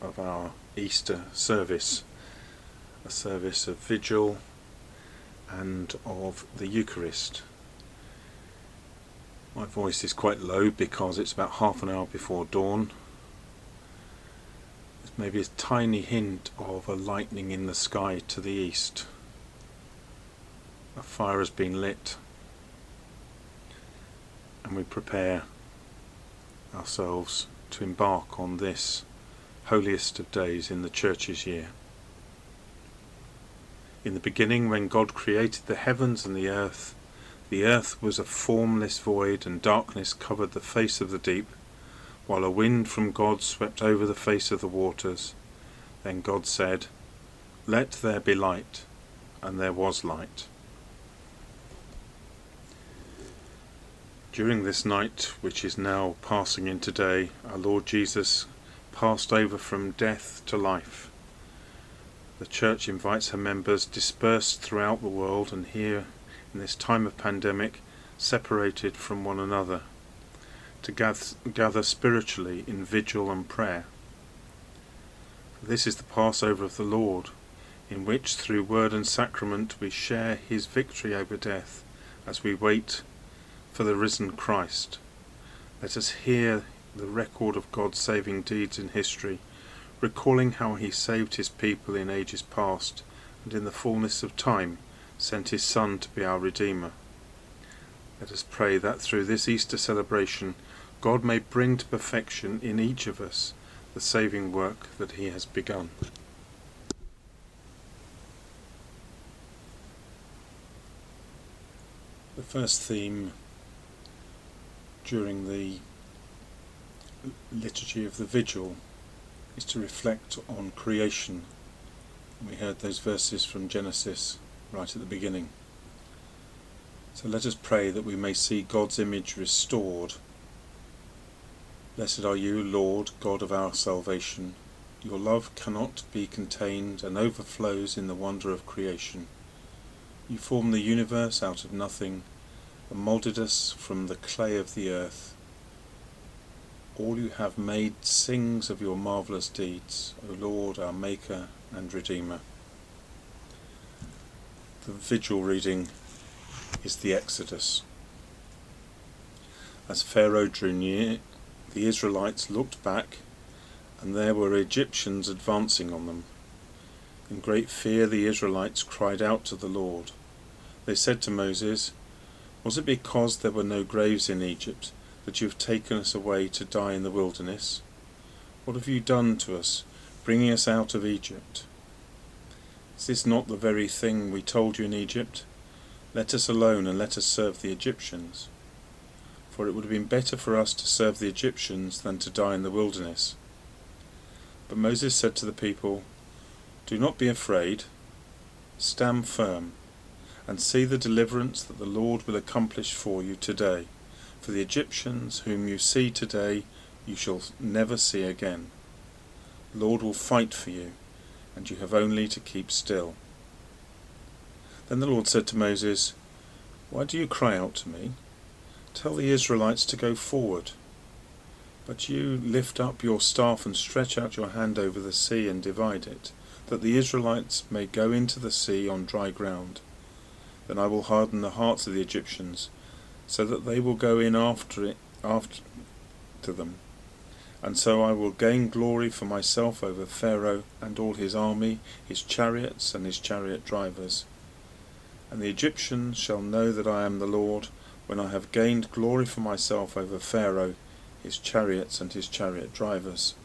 of our Easter service, a service of vigil and of the Eucharist. My voice is quite low because it's about half an hour before dawn. There's maybe a tiny hint of a lightning in the sky to the east. A fire has been lit, and we prepare ourselves to embark on this holiest of days in the Church's year. In the beginning, when God created the heavens and the earth was a formless void, and darkness covered the face of the deep, while a wind from God swept over the face of the waters. Then God said, "Let there be light," and there was light. During this night, which is now passing into day, our Lord Jesus passed over from death to life. The Church invites her members dispersed throughout the world and here, in this time of pandemic, separated from one another, to gather spiritually in vigil and prayer. This is the Passover of the Lord, in which through word and sacrament we share his victory over death as we wait for the risen Christ. Let us hear the record of God's saving deeds in history, recalling how he saved his people in ages past, and in the fullness of time sent his Son to be our Redeemer. Let us pray that through this Easter celebration God may bring to perfection in each of us the saving work that he has begun. The first theme during the liturgy of the Vigil is to reflect on creation. We heard those verses from Genesis right at the beginning. So let us pray that we may see God's image restored. Blessed are you, Lord, God of our salvation. Your love cannot be contained and overflows in the wonder of creation. You formed the universe out of nothing and moulded us from the clay of the earth. All you have made sings of your marvellous deeds, O Lord, our Maker and Redeemer. The vigil reading is the Exodus. As Pharaoh drew near, the Israelites looked back, and there were Egyptians advancing on them. In great fear the Israelites cried out to the Lord. They said to Moses, "Was it because there were no graves in Egypt that you have taken us away to die in the wilderness? What have you done to us, bringing us out of Egypt? Is this not the very thing we told you in Egypt? Let us alone and let us serve the Egyptians. For it would have been better for us to serve the Egyptians than to die in the wilderness." But Moses said to the people, "Do not be afraid. Stand firm and see the deliverance that the Lord will accomplish for you today. For the Egyptians whom you see today you shall never see again. The Lord will fight for you, and you have only to keep still." Then the Lord said to Moses, "Why do you cry out to me? Tell the Israelites to go forward. But you lift up your staff and stretch out your hand over the sea and divide it, that the Israelites may go into the sea on dry ground. Then I will harden the hearts of the Egyptians, so that they will go in after them. And so I will gain glory for myself over Pharaoh and all his army, his chariots and his chariot drivers. And the Egyptians shall know that I am the Lord, when I have gained glory for myself over Pharaoh, his chariots and his chariot drivers."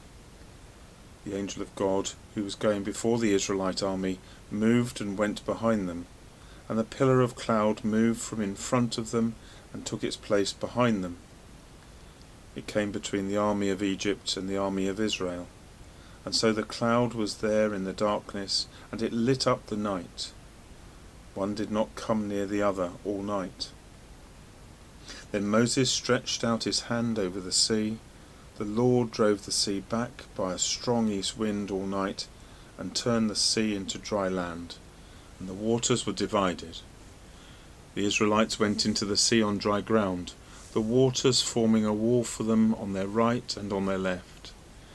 The angel of God, who was going before the Israelite army, moved and went behind them, and the pillar of cloud moved from in front of them and took its place behind them. It came between the army of Egypt and the army of Israel, and so the cloud was there in the darkness, and it lit up the night. One did not come near the other all night. Then Moses stretched out his hand over the sea. The Lord drove the sea back by a strong east wind all night, and turned the sea into dry land, and the waters were divided. The Israelites went into the sea on dry ground, the waters forming a wall for them on their right and on their left.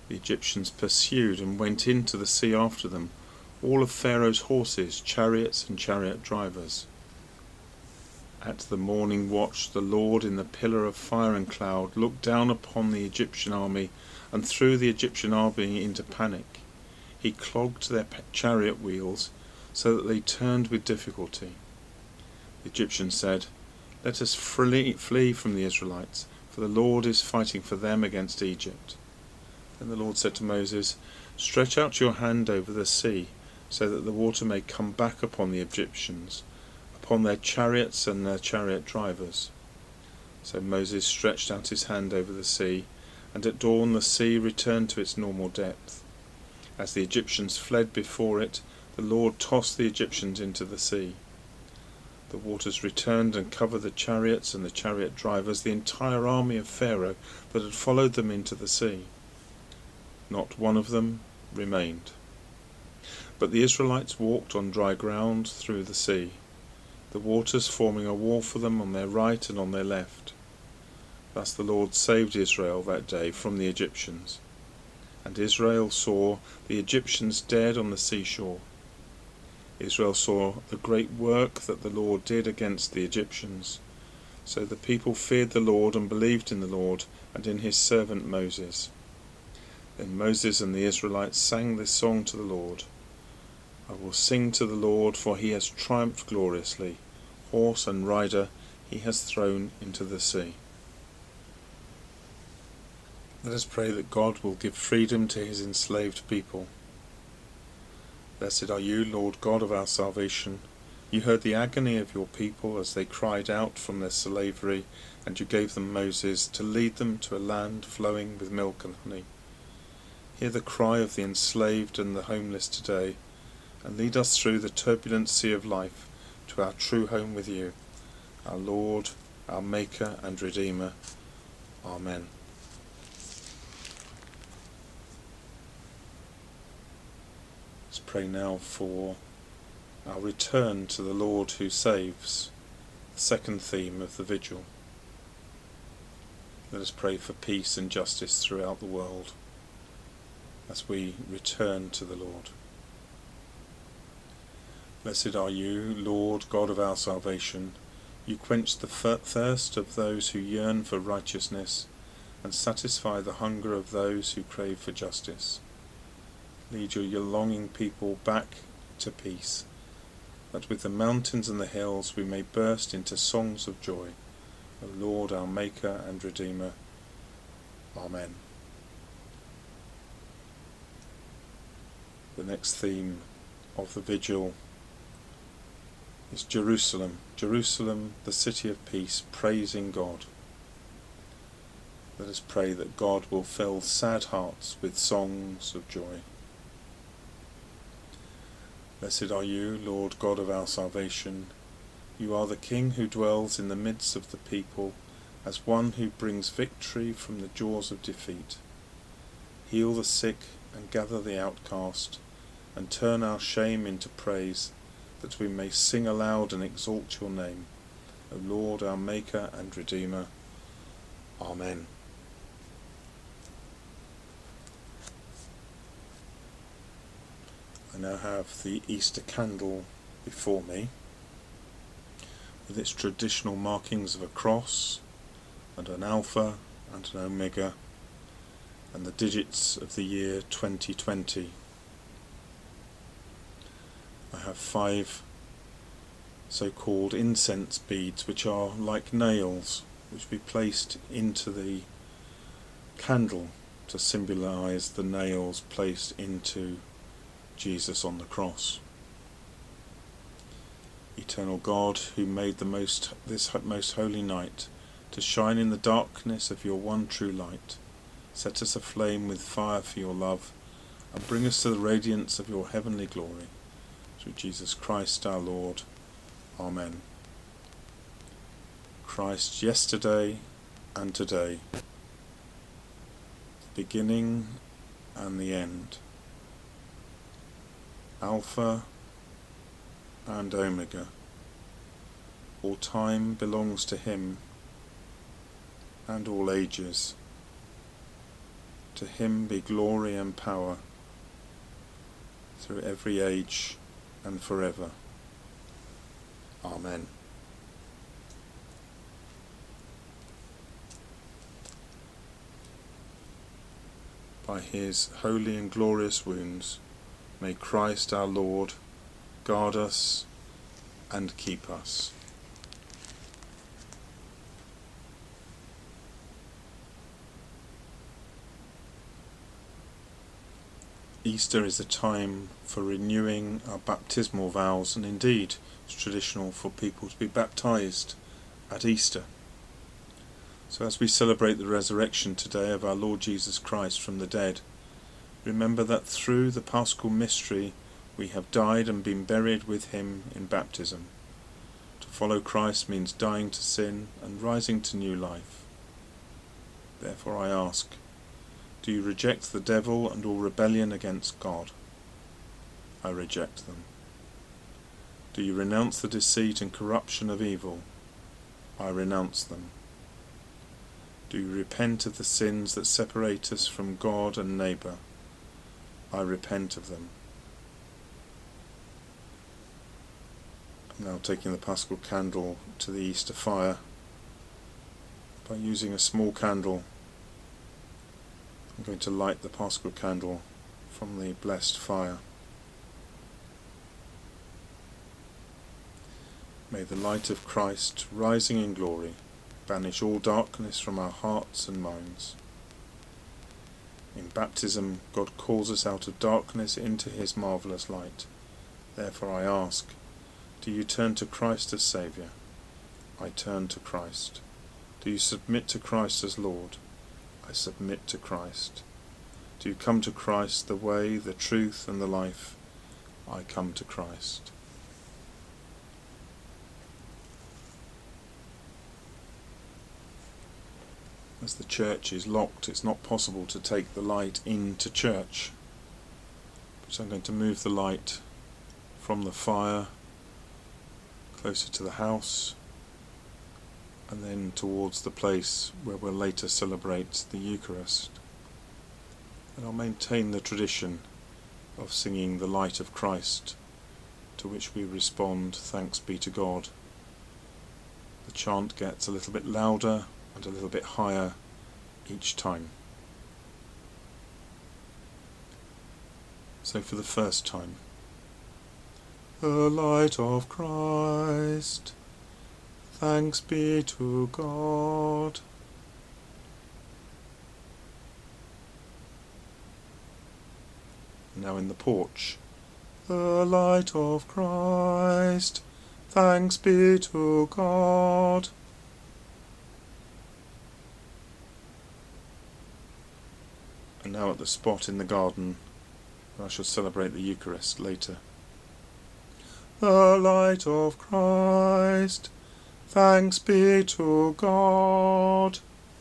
The Egyptians pursued and went into the sea after them, all of Pharaoh's horses, chariots, and chariot drivers. At the morning watch, the Lord in the pillar of fire and cloud looked down upon the Egyptian army and threw the Egyptian army into panic. He clogged their chariot wheels so that they turned with difficulty. The Egyptians said, "Let us flee from the Israelites, for the Lord is fighting for them against Egypt." Then the Lord said to Moses, "Stretch out your hand over the sea, so that the water may come back upon the Egyptians, upon their chariots and their chariot drivers." So Moses stretched out his hand over the sea, and at dawn the sea returned to its normal depth. As the Egyptians fled before it, the Lord tossed the Egyptians into the sea. The waters returned and covered the chariots and the chariot drivers, the entire army of Pharaoh that had followed them into the sea. Not one of them remained. But the Israelites walked on dry ground through the sea, the waters forming a wall for them on their right and on their left. Thus the Lord saved Israel that day from the Egyptians. And Israel saw the Egyptians dead on the seashore. Israel saw the great work that the Lord did against the Egyptians. So the people feared the Lord and believed in the Lord and in his servant Moses. Then Moses and the Israelites sang this song to the Lord. "I will sing to the Lord, for he has triumphed gloriously. Horse and rider he has thrown into the sea." Let us pray that God will give freedom to his enslaved people. Blessed are you, Lord God of our salvation. You heard the agony of your people as they cried out from their slavery, and you gave them Moses to lead them to a land flowing with milk and honey. Hear the cry of the enslaved and the homeless today, and lead us through the turbulent sea of life to our true home with you, our Lord, our Maker and Redeemer. Amen. Let's pray now for our return to the Lord who saves, the second theme of the vigil. Let us pray for peace and justice throughout the world as we return to the Lord. Blessed are you, Lord God of our salvation. You quench the thirst of those who yearn for righteousness and satisfy the hunger of those who crave for justice. Lead your longing people back to peace, that with the mountains and the hills we may burst into songs of joy. O Lord, our Maker and Redeemer. Amen. The next theme of the vigil is Jerusalem. Jerusalem, the city of peace, praising God. Let us pray that God will fill sad hearts with songs of joy. Blessed are you, Lord God of our salvation. You are the King who dwells in the midst of the people, as one who brings victory from the jaws of defeat. Heal the sick and gather the outcast, and turn our shame into praise, that we may sing aloud and exalt your name, O Lord, our Maker and Redeemer. Amen. I now have the Easter candle before me, with its traditional markings of a cross and an alpha and an omega and the digits of the year 2020. I have 5 so-called incense beads, which are like nails, which be placed into the candle to symbolise the nails placed into Jesus on the cross. Eternal God, who made this most holy night to shine in the darkness of your one true light, set us aflame with fire for your love, and bring us to the radiance of your heavenly glory. Through Jesus Christ our Lord. Amen. Christ yesterday and today, the beginning and the end, Alpha and Omega. All time belongs to him, and all ages To him be glory and power through every age and forever. Amen. By his holy and glorious wounds, may Christ our Lord guard us and keep us. Easter is a time for renewing our baptismal vows, and indeed it's traditional for people to be baptized at Easter. So as we celebrate the resurrection today of our Lord Jesus Christ from the dead, remember that through the Paschal mystery we have died and been buried with him in baptism. To follow Christ means dying to sin and rising to new life. Therefore I ask, do you reject the devil and all rebellion against God? I reject them. Do you renounce the deceit and corruption of evil? I renounce them. Do you repent of the sins that separate us from God and neighbour? I repent of them. I'm now taking the Paschal candle to the Easter fire. By using a small candle, I'm going to light the Paschal candle from the blessed fire. May the light of Christ, rising in glory, banish all darkness from our hearts and minds. In baptism, God calls us out of darkness into his marvellous light. Therefore I ask, do you turn to Christ as Saviour? I turn to Christ. Do you submit to Christ as Lord? I submit to Christ. Do you come to Christ, the way, the truth and the life? I come to Christ. As the church is locked, it's not possible to take the light into church. So I'm going to move the light from the fire closer to the house and then towards the place where we'll later celebrate the Eucharist. And I'll maintain the tradition of singing the Light of Christ, to which we respond, thanks be to God. The chant gets a little bit louder and a little bit higher each time. So for the first time, the light of Christ, thanks be to God. Now in the porch, the light of Christ, thanks be to God. And now at the spot in the garden where I shall celebrate the Eucharist later. The light of Christ, thanks be to God.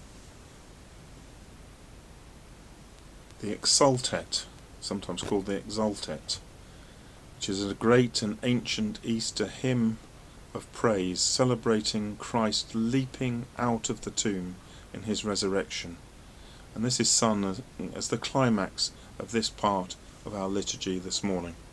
The Exultet, sometimes called the Exultet, which is a great and ancient Easter hymn of praise celebrating Christ leaping out of the tomb in his resurrection. And this is sung as the climax of this part of our liturgy this morning.